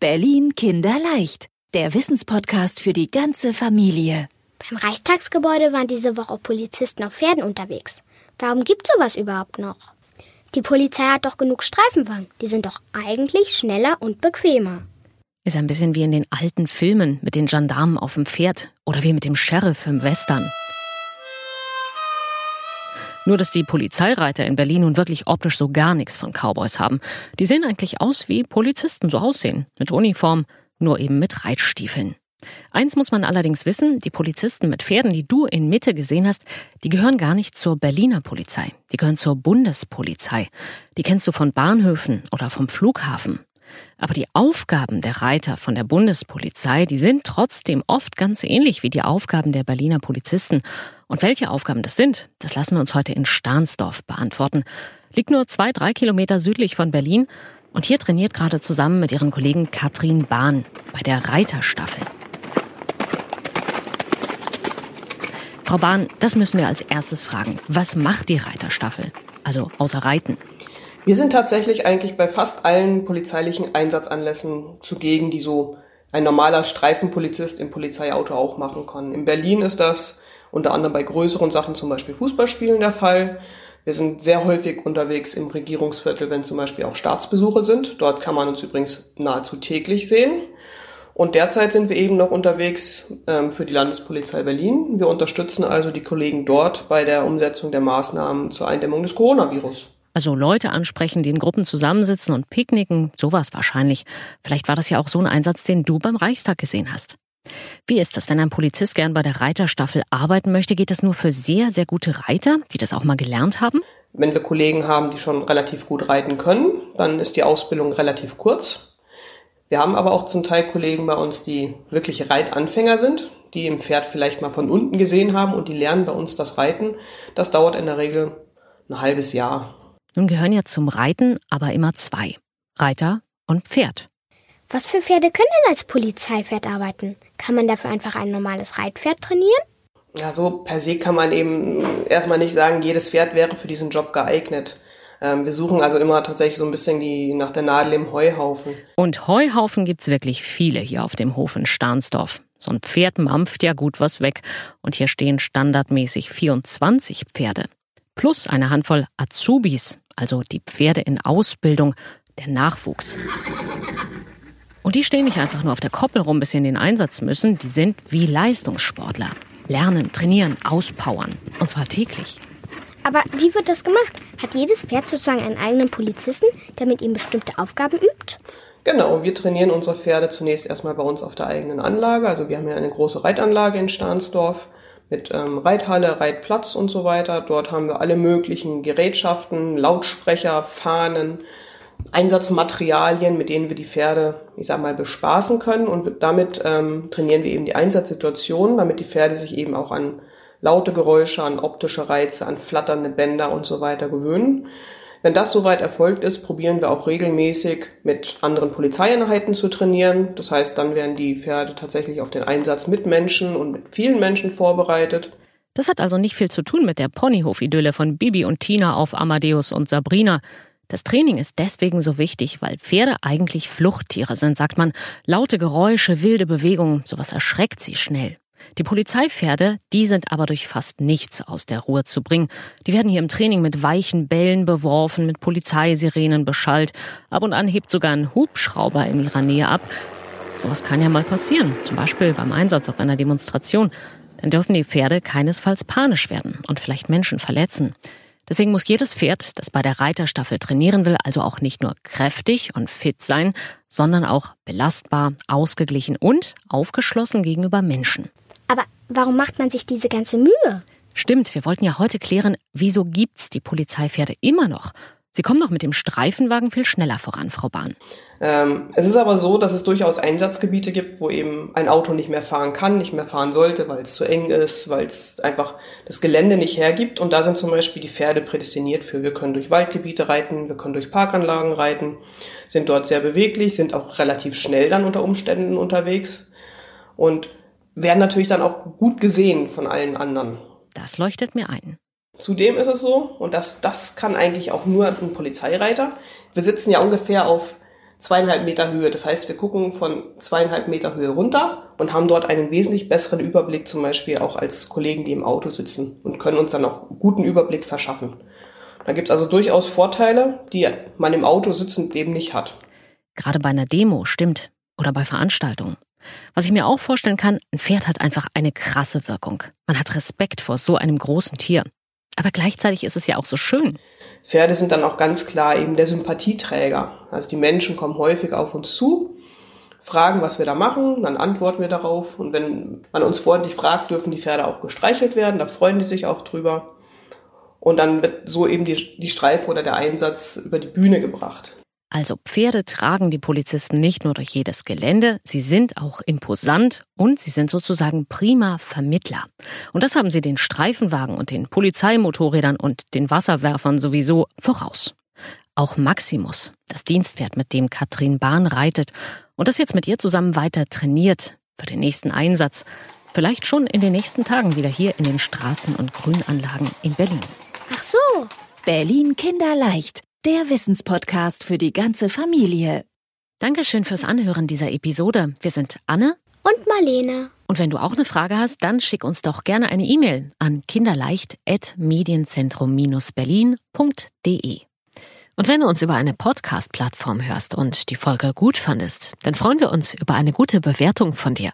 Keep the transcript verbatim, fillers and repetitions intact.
Berlin kinderleicht, der Wissenspodcast für die ganze Familie. Beim Reichstagsgebäude waren diese Woche Polizisten auf Pferden unterwegs. Warum gibt's sowas überhaupt noch? Die Polizei hat doch genug Streifenwagen. Die sind doch eigentlich schneller und bequemer. Ist ein bisschen wie in den alten Filmen mit den Gendarmen auf dem Pferd oder wie mit dem Sheriff im Western. Nur, dass die Polizeireiter in Berlin nun wirklich optisch so gar nichts von Cowboys haben. Die sehen eigentlich aus, wie Polizisten so aussehen. Mit Uniform, nur eben mit Reitstiefeln. Eins muss man allerdings wissen, die Polizisten mit Pferden, die du in Mitte gesehen hast, die gehören gar nicht zur Berliner Polizei. Die gehören zur Bundespolizei. Die kennst du von Bahnhöfen oder vom Flughafen. Aber die Aufgaben der Reiter von der Bundespolizei, die sind trotzdem oft ganz ähnlich wie die Aufgaben der Berliner Polizisten. Und welche Aufgaben das sind, das lassen wir uns heute in Stahnsdorf beantworten. Liegt nur zwei, drei Kilometer südlich von Berlin. Und hier trainiert gerade zusammen mit ihren Kollegen Katrin Bahn bei der Reiterstaffel. Frau Bahn, das müssen wir als erstes fragen. Was macht die Reiterstaffel? Also außer Reiten. Wir sind tatsächlich eigentlich bei fast allen polizeilichen Einsatzanlässen zugegen, die so ein normaler Streifenpolizist im Polizeiauto auch machen kann. In Berlin ist das unter anderem bei größeren Sachen, zum Beispiel Fußballspielen, der Fall. Wir sind sehr häufig unterwegs im Regierungsviertel, wenn zum Beispiel auch Staatsbesuche sind. Dort kann man uns übrigens nahezu täglich sehen. Und derzeit sind wir eben noch unterwegs ähm, für die Landespolizei Berlin. Wir unterstützen also die Kollegen dort bei der Umsetzung der Maßnahmen zur Eindämmung des Coronavirus. Also Leute ansprechen, die in Gruppen zusammensitzen und picknicken, sowas wahrscheinlich. Vielleicht war das ja auch so ein Einsatz, den du beim Reichstag gesehen hast. Wie ist das, wenn ein Polizist gern bei der Reiterstaffel arbeiten möchte? Geht das nur für sehr, sehr gute Reiter, die das auch mal gelernt haben? Wenn wir Kollegen haben, die schon relativ gut reiten können, dann ist die Ausbildung relativ kurz. Wir haben aber auch zum Teil Kollegen bei uns, die wirklich Reitanfänger sind, die im Pferd vielleicht mal von unten gesehen haben und die lernen bei uns das Reiten. Das dauert in der Regel ein halbes Jahr. Nun gehören ja zum Reiten aber immer zwei. Reiter und Pferd. Was für Pferde können denn als Polizeipferd arbeiten? Kann man dafür einfach ein normales Reitpferd trainieren? Ja, so per se kann man eben erstmal nicht sagen, jedes Pferd wäre für diesen Job geeignet. Ähm, wir suchen also immer tatsächlich so ein bisschen die nach der Nadel im Heuhaufen. Und Heuhaufen gibt's wirklich viele hier auf dem Hof in Stahnsdorf. So ein Pferd mampft ja gut was weg. Und hier stehen standardmäßig vierundzwanzig Pferde. Plus eine Handvoll Azubis, also die Pferde in Ausbildung, der Nachwuchs. Und die stehen nicht einfach nur auf der Koppel rum, bis sie in den Einsatz müssen. Die sind wie Leistungssportler. Lernen, trainieren, auspowern. Und zwar täglich. Aber wie wird das gemacht? Hat jedes Pferd sozusagen einen eigenen Polizisten, der mit ihm bestimmte Aufgaben übt? Genau, wir trainieren unsere Pferde zunächst erstmal bei uns auf der eigenen Anlage. Also wir haben ja eine große Reitanlage in Stahnsdorf mit ähm, Reithalle, Reitplatz und so weiter. Dort haben wir alle möglichen Gerätschaften, Lautsprecher, Fahnen, Einsatzmaterialien, mit denen wir die Pferde, ich sag mal, bespaßen können. Und damit ähm, trainieren wir eben die Einsatzsituationen, damit die Pferde sich eben auch an laute Geräusche, an optische Reize, an flatternde Bänder und so weiter gewöhnen. Wenn das soweit erfolgt ist, probieren wir auch regelmäßig mit anderen Polizeieinheiten zu trainieren. Das heißt, dann werden die Pferde tatsächlich auf den Einsatz mit Menschen und mit vielen Menschen vorbereitet. Das hat also nicht viel zu tun mit der Ponyhof-Idylle von Bibi und Tina auf Amadeus und Sabrina. Das Training ist deswegen so wichtig, weil Pferde eigentlich Fluchttiere sind, sagt man. Laute Geräusche, wilde Bewegungen, sowas erschreckt sie schnell. Die Polizeipferde, die sind aber durch fast nichts aus der Ruhe zu bringen. Die werden hier im Training mit weichen Bällen beworfen, mit Polizeisirenen beschallt. Ab und an hebt sogar ein Hubschrauber in ihrer Nähe ab. Sowas kann ja mal passieren, zum Beispiel beim Einsatz auf einer Demonstration. Dann dürfen die Pferde keinesfalls panisch werden und vielleicht Menschen verletzen. Deswegen muss jedes Pferd, das bei der Reiterstaffel trainieren will, also auch nicht nur kräftig und fit sein, sondern auch belastbar, ausgeglichen und aufgeschlossen gegenüber Menschen. Aber warum macht man sich diese ganze Mühe? Stimmt, wir wollten ja heute klären, wieso gibt's die Polizeipferde immer noch? Sie kommen doch mit dem Streifenwagen viel schneller voran, Frau Bahn. Ähm, es ist aber so, dass es durchaus Einsatzgebiete gibt, wo eben ein Auto nicht mehr fahren kann, nicht mehr fahren sollte, weil es zu eng ist, weil es einfach das Gelände nicht hergibt. Und da sind zum Beispiel die Pferde prädestiniert für. Wir können durch Waldgebiete reiten, wir können durch Parkanlagen reiten, sind dort sehr beweglich, sind auch relativ schnell dann unter Umständen unterwegs und werden natürlich dann auch gut gesehen von allen anderen. Das leuchtet mir ein. Zudem ist es so, und das, das kann eigentlich auch nur ein Polizeireiter, wir sitzen ja ungefähr auf zweieinhalb Meter Höhe. Das heißt, wir gucken von zweieinhalb Meter Höhe runter und haben dort einen wesentlich besseren Überblick, zum Beispiel auch als Kollegen, die im Auto sitzen, und können uns dann auch guten Überblick verschaffen. Da gibt es also durchaus Vorteile, die man im Auto sitzend eben nicht hat. Gerade bei einer Demo, stimmt. Oder bei Veranstaltungen. Was ich mir auch vorstellen kann, ein Pferd hat einfach eine krasse Wirkung. Man hat Respekt vor so einem großen Tier. Aber gleichzeitig ist es ja auch so schön. Pferde sind dann auch ganz klar eben der Sympathieträger. Also die Menschen kommen häufig auf uns zu, fragen, was wir da machen, dann antworten wir darauf. Und wenn man uns freundlich fragt, dürfen die Pferde auch gestreichelt werden, da freuen die sich auch drüber. Und dann wird so eben die, die Streife oder der Einsatz über die Bühne gebracht. Also Pferde tragen die Polizisten nicht nur durch jedes Gelände, sie sind auch imposant und sie sind sozusagen prima Vermittler. Und das haben sie den Streifenwagen und den Polizeimotorrädern und den Wasserwerfern sowieso voraus. Auch Maximus, das Dienstpferd, mit dem Katrin Bahn reitet und das jetzt mit ihr zusammen weiter trainiert für den nächsten Einsatz. Vielleicht schon in den nächsten Tagen wieder hier in den Straßen- und Grünanlagen in Berlin. Ach so. Berlin Kinderleicht. Der Wissenspodcast für die ganze Familie. Dankeschön fürs Anhören dieser Episode. Wir sind Anne Und Marlene. und wenn du auch eine Frage hast, dann schick uns doch gerne eine E-Mail an kinderleicht at medienzentrum berlin punkt de. Und wenn du uns über eine Podcast-Plattform hörst und die Folge gut fandest, dann freuen wir uns über eine gute Bewertung von dir.